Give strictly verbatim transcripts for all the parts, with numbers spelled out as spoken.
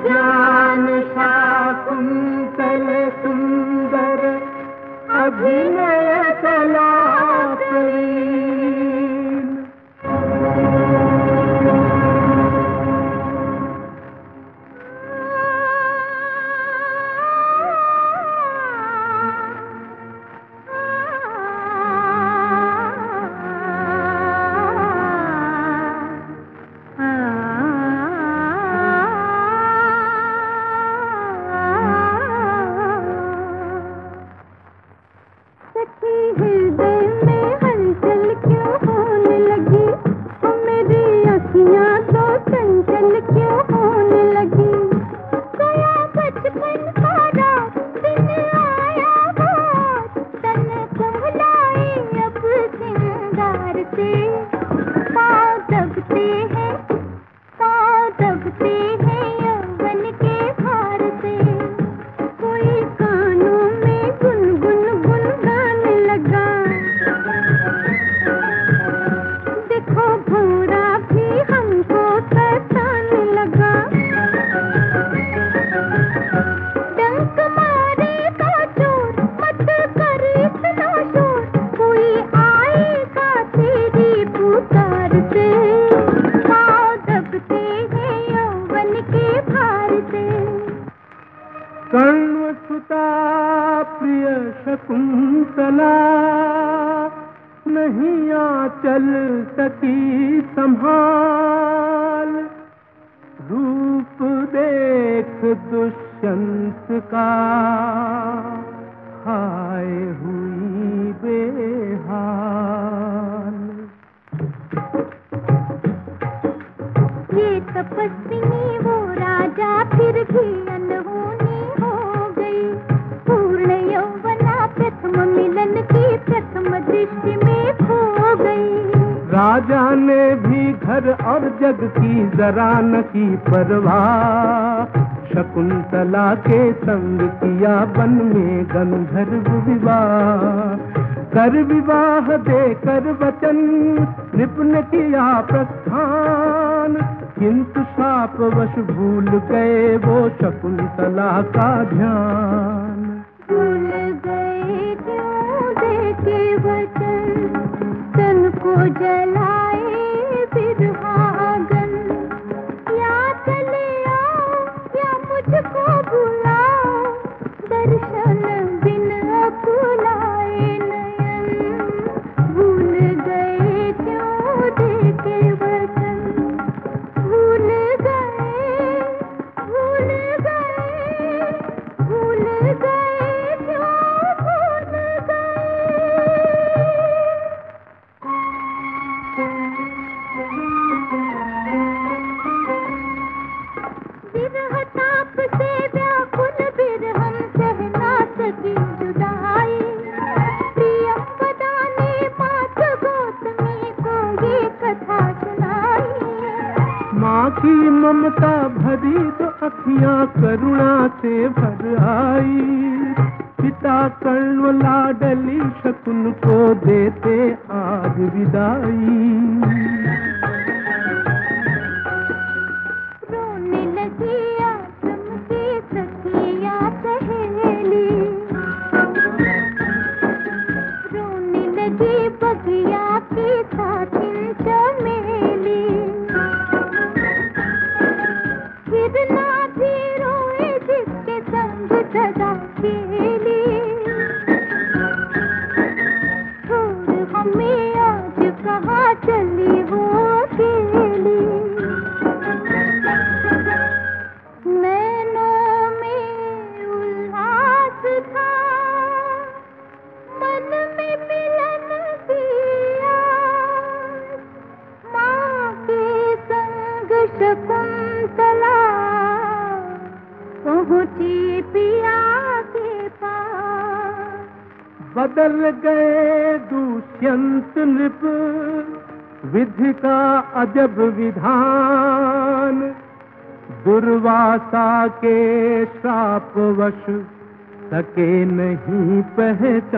ज्ञान शाकुंतल सुंदर अभिनय कला कर्णसुता प्रिय शकुंतला नहीं आंचल सकी संभाल, रूप देख दुष्यंत का हाय हुई बेहाल। ये तपस्विनी वो राजा फिर भी अनहोनी हो गई, पूर्ण यौवना प्रथम मिलन की प्रथम दृष्टि में खो गई। राजा ने भी घर और जग की जरा न की परवाह, शकुंतला के संग किया वन में गंधर्व विवाह। कर विवाह देकर वचन निपुण किया प्रस्थान, किंतु शापवश भूल गए वो शकुंतला का ध्यान। भूल गए क्यों देके वचन, तन को जलाए बिरहागन। या चले आओ या मुझको बुलाओ, दर्शन बिन अकुलाए नयन। भूल गए क्यों देके वचन, भूल गए भूल गए भूल गए क्यों भूल गए। विरह ताप से व्याकुल बिरहम सह ना सकी जुदाई, प्रियम बदाने मात गौतमी को ये कथा सुनाई। माँ की ममता भरी तो अखियाँ करुणा से भर आई, पिता कर्ण लाडली शकुन को देते आज विदाई। रोने लगी आश्रम की सखियाँ सहेली, रोने लगी बगिया की साथिन चमेली। फिर ना भी रोए जिसके संग सदा खेली, छोड़ हमें आज कहाँ चली वो अकेली। नैनों में उल्लास था, मन में मिलन दिया, माँ के संग शकुंतला पहुँची पिया के पास। बदल गए दुष्यंत नृप विधि का अजब विधान, दुर्वासा के श्रापवश सके नहीं पहचान।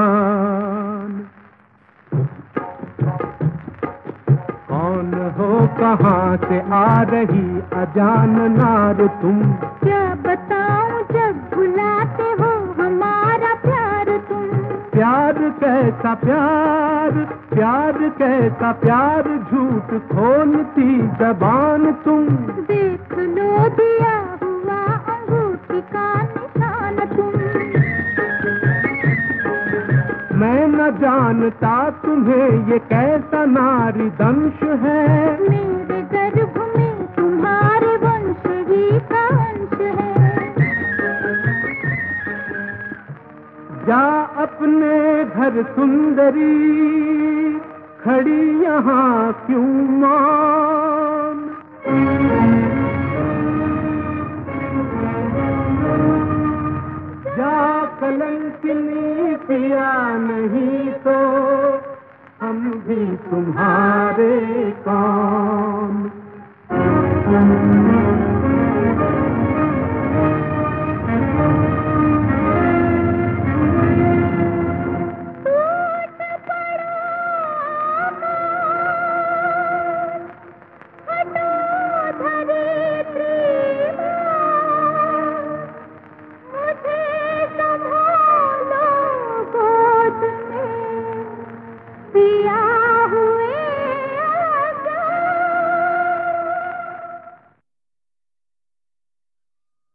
कौन हो कहाँ से आ रही अजान नार तुम। क्या बताऊं जब भुलाते हो हमारा प्यार तुम। प्यार कैसा प्यार, प्यार कैसा प्यार, झूठ खोलती जबान तुम। देख लो दिया हुआ अंगूठी का निशान तुम। मैं न जानता तुम्हें ये कैसा नारी दंश है। मेरे गर्भ में तुम्हारे वंश ही का अंश है। जा अपने घर सुंदरी, खड़ी यहाँ क्यों मान। जा कलंकिनी पिया, नहीं तो हम भी तुम्हारे कौन।